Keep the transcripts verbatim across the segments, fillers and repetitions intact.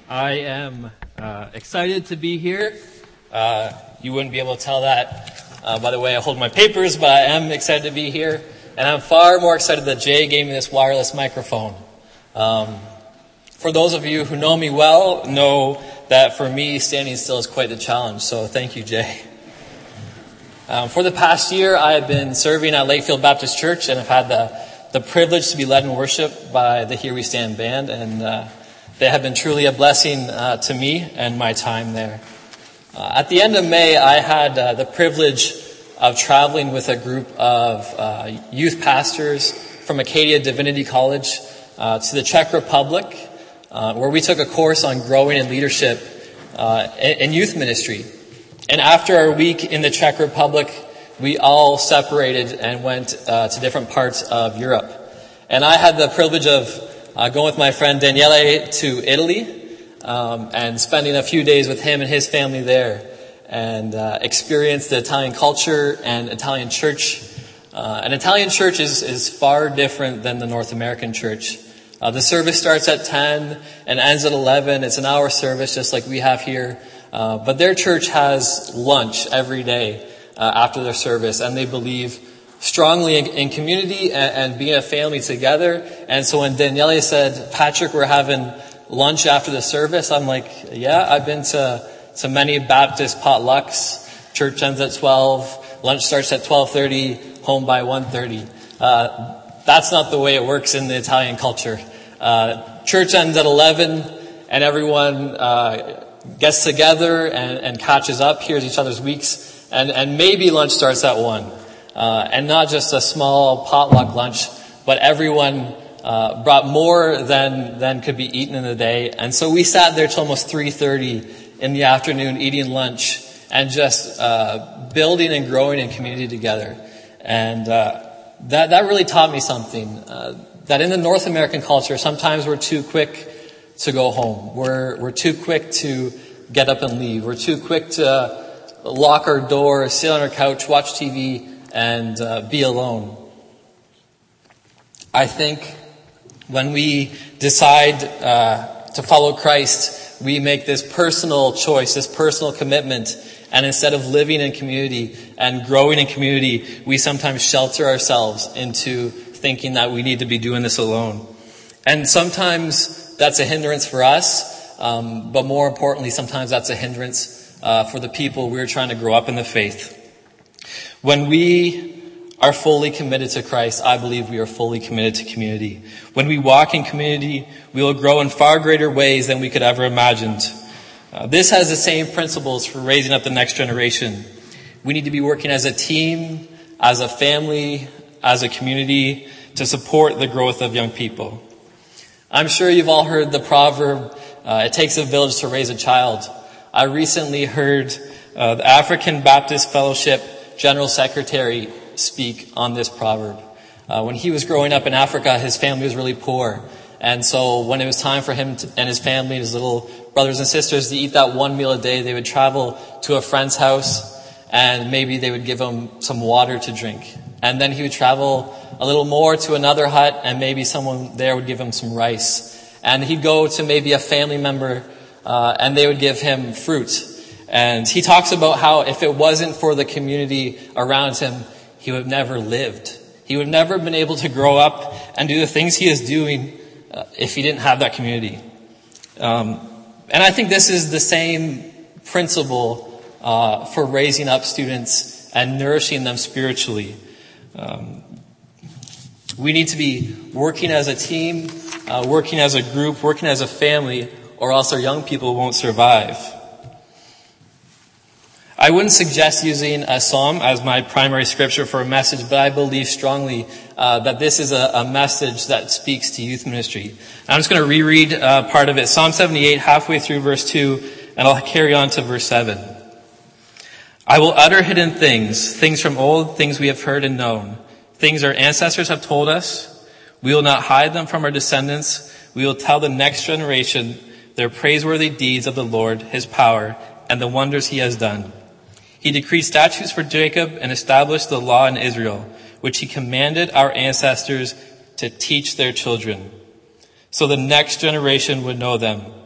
I am uh, excited to be here. Uh, you wouldn't be able to tell that uh, by the way I hold my papers, but I am excited to be here. And I'm far more excited that Jay gave me this wireless microphone. Um, for those of you who know me well, know that for me, standing still is quite the challenge. So thank you, Jay. Um, for the past year, I have been serving at Lakefield Baptist Church, and I've had the, the privilege to be led in worship by the Here We Stand band, and uh, they have been truly a blessing uh, to me and my time there. Uh, at the end of May, I had uh, the privilege of traveling with a group of uh, youth pastors from Acadia Divinity College uh, to the Czech Republic, uh, where we took a course on growing in leadership uh, in, in youth ministry. And after our week in the Czech Republic, we all separated and went uh, to different parts of Europe. And I had the privilege of uh, going with my friend Daniele to Italy um, and spending a few days with him and his family there, and uh, experienced the Italian culture and Italian church. Uh, an Italian church is, is far different than the North American church. Uh, the service starts at ten and ends at eleven. It's an hour service just like we have here. Uh, but their church has lunch every day uh, after their service, and they believe strongly in, in community and, and being a family together. And so when Daniele said, Patrick, we're having lunch after the service, I'm like, yeah, I've been to, to many Baptist potlucks. Church ends at twelve, lunch starts at twelve thirty, home by one thirty. Uh, that's not the way it works in the Italian culture. Uh, church ends at eleven, and everyone uh gets together and, and catches up, hears each other's weeks, and, and maybe lunch starts at one. Uh, and not just a small potluck lunch, but everyone uh, brought more than, than could be eaten in the day. And so we sat there till almost three thirty in the afternoon eating lunch and just uh, building and growing in community together. And uh, that, that really taught me something, uh, that in the North American culture, sometimes we're too quick to go home. We're, we're too quick to get up and leave. We're too quick to lock our door, sit on our couch, watch T V, and uh, be alone. I think when we decide uh, to follow Christ, we make this personal choice, this personal commitment, and instead of living in community and growing in community, we sometimes shelter ourselves into thinking that we need to be doing this alone. And sometimes that's a hindrance for us, um, but more importantly, sometimes that's a hindrance uh, for the people we're trying to grow up in the faith. When we are fully committed to Christ, I believe we are fully committed to community. When we walk in community, we will grow in far greater ways than we could ever imagined. Uh, this has the same principles for raising up the next generation. We need to be working as a team, as a family, as a community to support the growth of young people. I'm sure you've all heard the proverb, uh, it takes a village to raise a child. I recently heard uh, the African Baptist Fellowship General Secretary speak on this proverb. Uh, when he was growing up in Africa, his family was really poor. And so when it was time for him to, and his family and his little brothers and sisters to eat that one meal a day, they would travel to a friend's house and maybe they would give him some water to drink. And then he would travel a little more to another hut, and maybe someone there would give him some rice. And he'd go to maybe a family member, uh, and they would give him fruit. And he talks about how if it wasn't for the community around him, he would have never lived. He would have never been able to grow up and do the things he is doing uh, if he didn't have that community. Um, and I think this is the same principle uh, for raising up students and nourishing them spiritually. Um, We need to be working as a team, uh, working as a group, working as a family, or else our young people won't survive. I wouldn't suggest using a psalm as my primary scripture for a message, but I believe strongly uh, that this is a, a message that speaks to youth ministry. I'm just going to reread uh, part of it. Psalm seventy-eight, halfway through verse two, and I'll carry on to verse seven. I will utter hidden things, things from old, things we have heard and known. Things our ancestors have told us. We will not hide them from our descendants. We will tell the next generation their praiseworthy deeds of the Lord, his power, and the wonders he has done. He decreed statutes for Jacob and established the law in Israel, which he commanded our ancestors to teach their children, so the next generation would know them,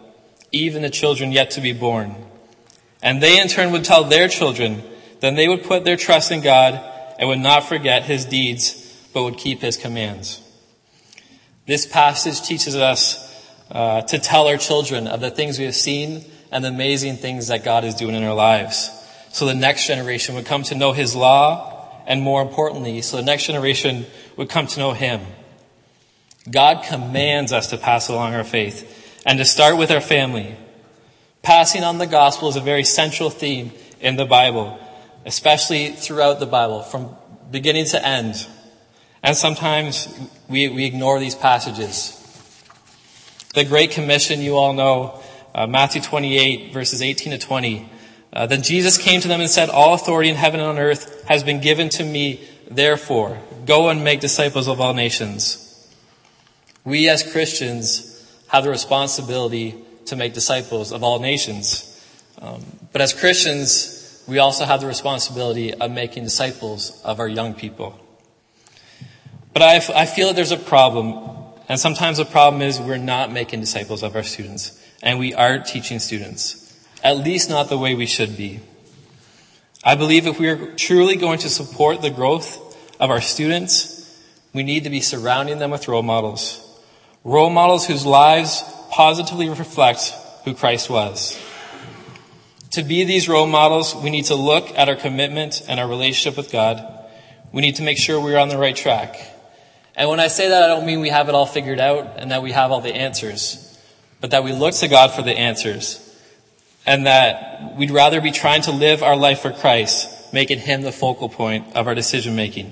even the children yet to be born. And they in turn would tell their children. Then they would put their trust in God and would not forget his deeds, but would keep his commands. This passage teaches us uh, to tell our children of the things we have seen and the amazing things that God is doing in our lives. So the next generation would come to know his law, and more importantly, so the next generation would come to know him. God commands us to pass along our faith and to start with our family. Passing on the gospel is a very central theme in the Bible, especially throughout the Bible, from beginning to end. And sometimes we, we ignore these passages. The Great Commission, you all know, uh, Matthew twenty-eight, verses eighteen to twenty. Uh, then Jesus came to them and said, all authority in heaven and on earth has been given to me. Therefore, go and make disciples of all nations. We as Christians have the responsibility to make disciples of all nations. Um, but as Christians, we also have the responsibility of making disciples of our young people. But I, I feel that there's a problem. And sometimes the problem is we're not making disciples of our students. And we aren't teaching students. At least not the way we should be. I believe if we are truly going to support the growth of our students, we need to be surrounding them with role models. Role models whose lives positively reflect who Christ was. To be these role models, we need to look at our commitment and our relationship with God. We need to make sure we're on the right track. And when I say that, I don't mean we have it all figured out and that we have all the answers, but that we look to God for the answers. And that we'd rather be trying to live our life for Christ, making him the focal point of our decision making.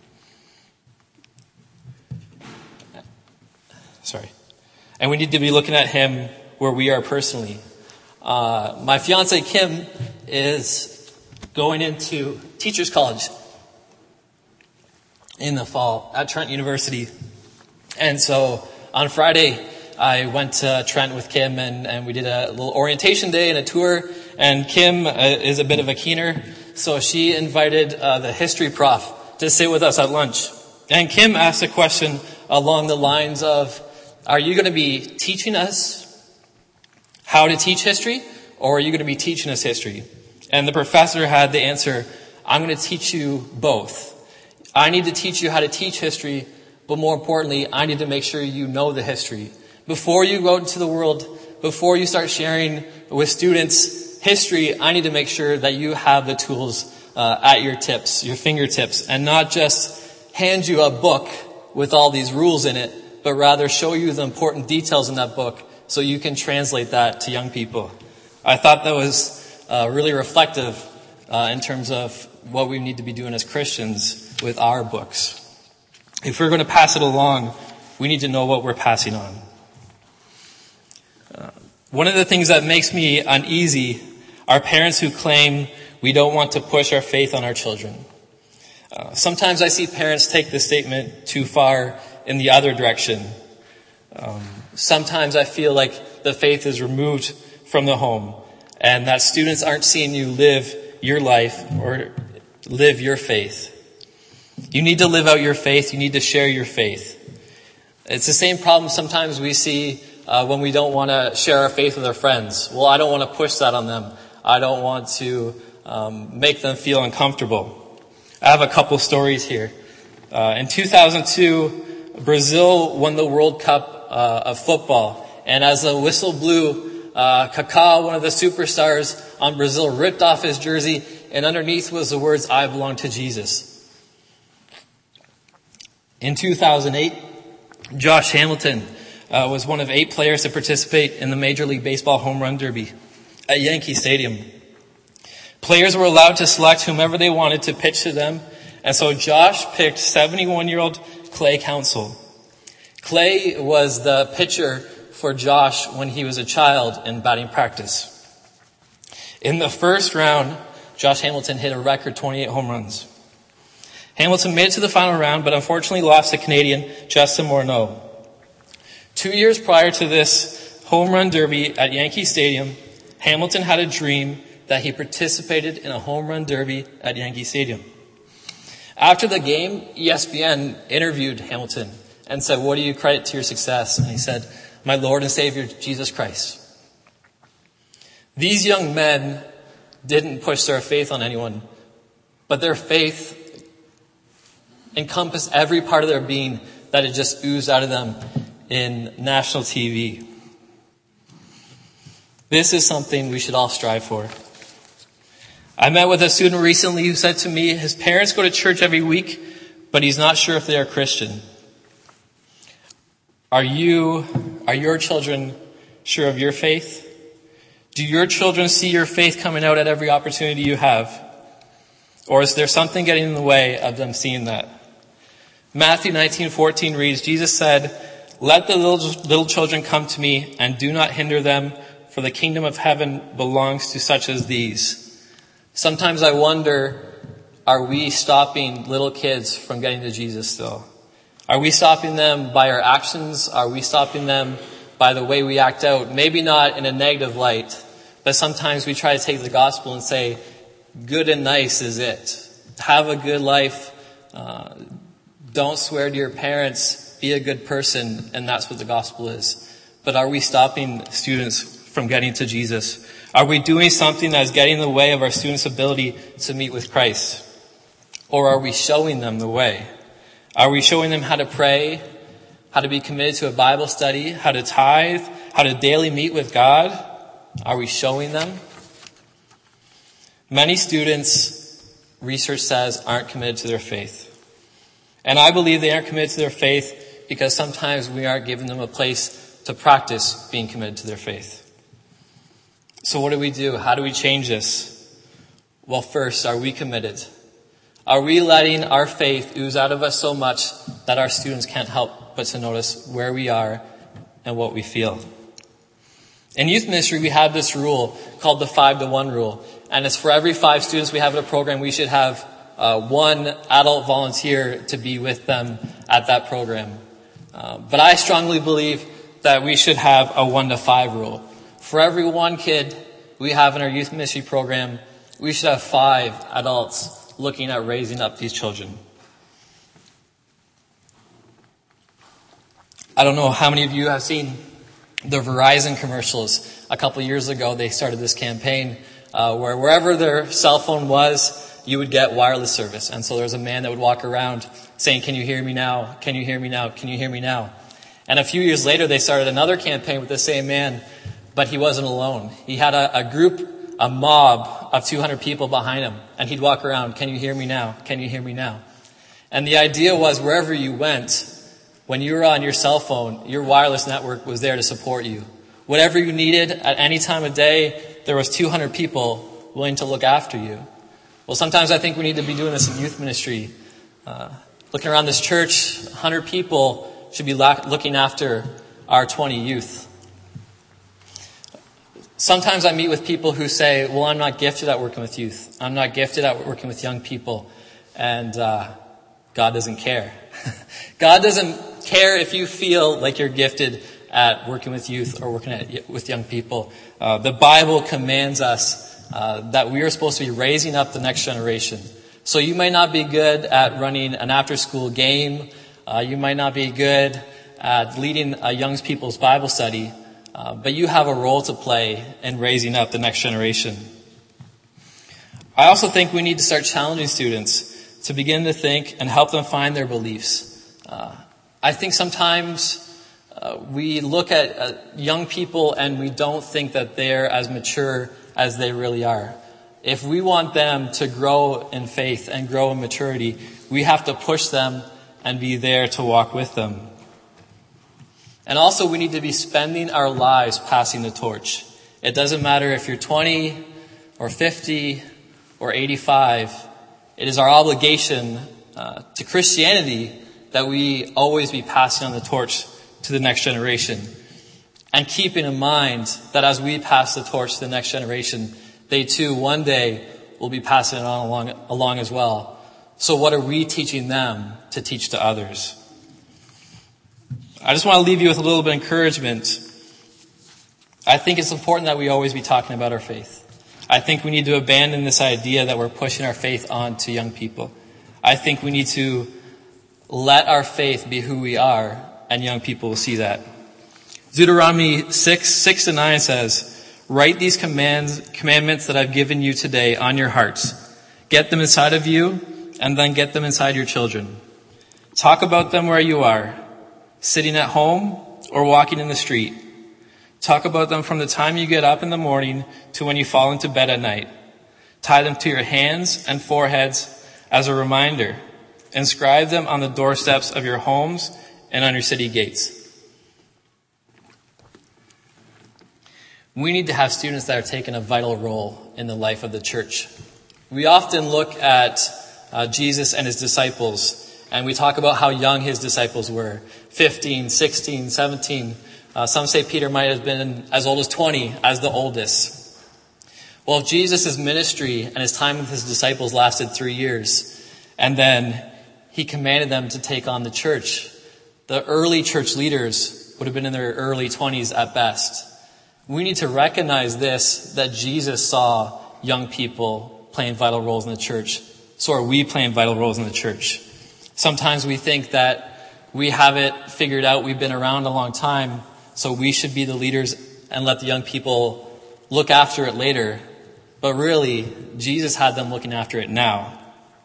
Sorry. And we need to be looking at him where we are personally. Uh, my fiance Kim is going into teachers college in the fall at Trent University. And so on Friday, I went to Trent with Kim and, and we did a little orientation day and a tour. And Kim uh, is a bit of a keener, so she invited uh, the history prof to sit with us at lunch. And Kim asked a question along the lines of, are you going to be teaching us how to teach history, or are you going to be teaching us history? And the professor had the answer, I'm going to teach you both. I need to teach you how to teach history, but more importantly, I need to make sure you know the history. Before you go into the world, before you start sharing with students history, I need to make sure that you have the tools uh, at your tips, your fingertips, and not just hand you a book with all these rules in it, but rather show you the important details in that book so you can translate that to young people. I thought that was uh, really reflective uh, in terms of what we need to be doing as Christians with our books. If we're going to pass it along, we need to know what we're passing on. Uh, one of the things that makes me uneasy are parents who claim we don't want to push our faith on our children. Uh, sometimes I see parents take this statement too far in the other direction. Um, sometimes I feel like the faith is removed from the home and that students aren't seeing you live your life or live your faith. You need to live out your faith. You need to share your faith. It's the same problem sometimes we see uh, when we don't want to share our faith with our friends. Well, I don't want to push that on them. I don't want to um, make them feel uncomfortable. I have a couple stories here. Uh, in two thousand two, Brazil won the World Cup uh, of football. And as the whistle blew, uh, Kaká, one of the superstars on Brazil, ripped off his jersey, and underneath was the words, I belong to Jesus. In two thousand eight, Josh Hamilton uh, was one of eight players to participate in the Major League Baseball Home Run Derby at Yankee Stadium. Players were allowed to select whomever they wanted to pitch to them, and so Josh picked seventy-one-year-old Clay Counsell. Clay was the pitcher for Josh when he was a child in batting practice. In the first round, Josh Hamilton hit a record twenty-eight home runs. Hamilton made it to the final round, but unfortunately lost to Canadian Justin Morneau. Two years prior to this home run derby at Yankee Stadium, Hamilton had a dream that he participated in a home run derby at Yankee Stadium. After the game, E S P N interviewed Hamilton and said, what do you credit to your success? And he said, my Lord and Savior, Jesus Christ. These young men didn't push their faith on anyone, but their faith encompassed every part of their being that had just oozed out of them in national T V. This is something we should all strive for. I met with a student recently who said to me, his parents go to church every week, but he's not sure if they are Christian. Are you, are your children sure of your faith? Do your children see your faith coming out at every opportunity you have? Or is there something getting in the way of them seeing that? Matthew nineteen fourteen reads, Jesus said, "Let the little, little children come to me, and do not hinder them, for the kingdom of heaven belongs to such as these." Sometimes I wonder, are we stopping little kids from getting to Jesus still? Are we stopping them by our actions? Are we stopping them by the way we act out? Maybe not in a negative light, but sometimes we try to take the gospel and say, good and nice is it. Have a good life. Uh, don't swear to your parents. Be a good person. And that's what the gospel is. But are we stopping students from getting to Jesus? Are we doing something that is getting in the way of our students' ability to meet with Christ? Or are we showing them the way? Are we showing them how to pray, how to be committed to a Bible study, how to tithe, how to daily meet with God? Are we showing them? Many students, research says, aren't committed to their faith. And I believe they aren't committed to their faith because sometimes we aren't giving them a place to practice being committed to their faith. So what do we do? How do we change this? Well, first, are we committed? Are we letting our faith ooze out of us so much that our students can't help but to notice where we are and what we feel? In youth ministry, we have this rule called the five to one rule. And it's for every five students we have in a program, we should have uh, one adult volunteer to be with them at that program. Uh, but I strongly believe that we should have a one to five rule. For every one kid we have in our youth ministry program, we should have five adults looking at raising up these children. I don't know how many of you have seen the Verizon commercials. A couple of years ago, they started this campaign uh, where wherever their cell phone was, you would get wireless service. And so there was a man that would walk around saying, "Can you hear me now? Can you hear me now? Can you hear me now?" And a few years later, they started another campaign with the same man, but he wasn't alone. He had a, a group, a mob of two hundred people behind him, and he'd walk around, "Can you hear me now? Can you hear me now?" And the idea was wherever you went, when you were on your cell phone, your wireless network was there to support you. Whatever you needed at any time of day, there was two hundred people willing to look after you. Well, sometimes I think we need to be doing this in youth ministry. Uh, looking around this church, one hundred people should be looking after our twenty youth. Sometimes I meet with people who say, well, I'm not gifted at working with youth. I'm not gifted at working with young people. And uh, God doesn't care. God doesn't care if you feel like you're gifted at working with youth or working at, with young people. Uh, the Bible commands us uh, that we are supposed to be raising up the next generation. So you might not be good at running an after-school game. Uh, you might not be good at leading a young people's Bible study. Uh, but you have a role to play in raising up the next generation. I also think we need to start challenging students to begin to think and help them find their beliefs. Uh, I think sometimes uh, we look at uh, young people and we don't think that they're as mature as they really are. If we want them to grow in faith and grow in maturity, we have to push them and be there to walk with them. And also we need to be spending our lives passing the torch. It doesn't matter if you're twenty or fifty or eighty-five. It is our obligation uh, to Christianity that we always be passing on the torch to the next generation. And keeping in mind that as we pass the torch to the next generation, they too one day will be passing it on along, along as well. So what are we teaching them to teach to others? I just want to leave you with a little bit of encouragement. I think it's important that we always be talking about our faith. I think we need to abandon this idea that we're pushing our faith on to young people. I think we need to let our faith be who we are, and young people will see that. Deuteronomy six, six to nine says, Write these commands, commandments that I've given you today on your hearts. Get them inside of you, and then get them inside your children. Talk about them where you are, sitting at home or walking in the street. Talk about them from the time you get up in the morning to when you fall into bed at night. Tie them to your hands and foreheads as a reminder. Inscribe them on the doorsteps of your homes and on your city gates. We need to have students that are taking a vital role in the life of the church. We often look at uh, Jesus and his disciples, and we talk about how young his disciples were. fifteen, sixteen, seventeen. Uh, some say Peter might have been as old as twenty, as the oldest. Well, Jesus' ministry and his time with his disciples lasted three years. And then he commanded them to take on the church. The early church leaders would have been in their early twenties at best. We need to recognize this, that Jesus saw young people playing vital roles in the church. So are we playing vital roles in the church. Sometimes we think that we have it figured out, we've been around a long time, so we should be the leaders and let the young people look after it later. But really, Jesus had them looking after it now.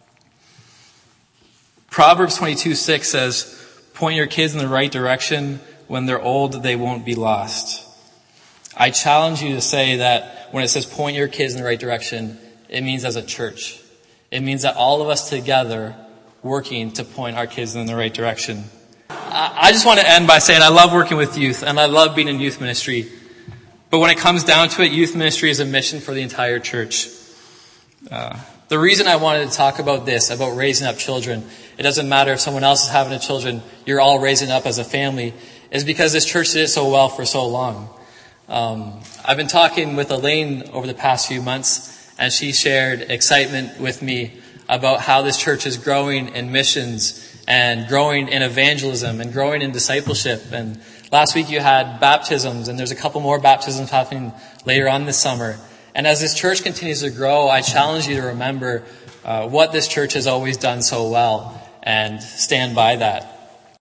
Proverbs twenty-two six says, point your kids in the right direction. When they're old, they won't be lost. I challenge you to say that when it says point your kids in the right direction, it means as a church. It means that all of us together working to point our kids in the right direction. I just want to end by saying I love working with youth and I love being in youth ministry. But when it comes down to it, youth ministry is a mission for the entire church. Uh, the reason I wanted to talk about this, about raising up children, it doesn't matter if someone else is having a children, you're all raising up as a family, is because this church did it so well for so long. Um, I've been talking with Elaine over the past few months, and she shared excitement with me about how this church is growing in missions and growing in evangelism and growing in discipleship. And last week you had baptisms, and there's a couple more baptisms happening later on this summer. And as this church continues to grow, I challenge you to remember uh, what this church has always done so well and stand by that.